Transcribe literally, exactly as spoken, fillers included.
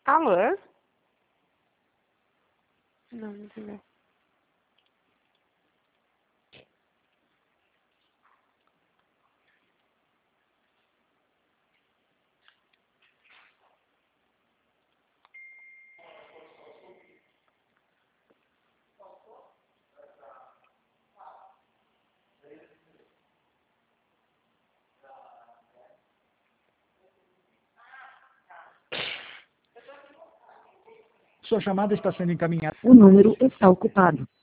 Alô? Não, não sei. Sua chamada está sendo encaminhada. O número está ocupado.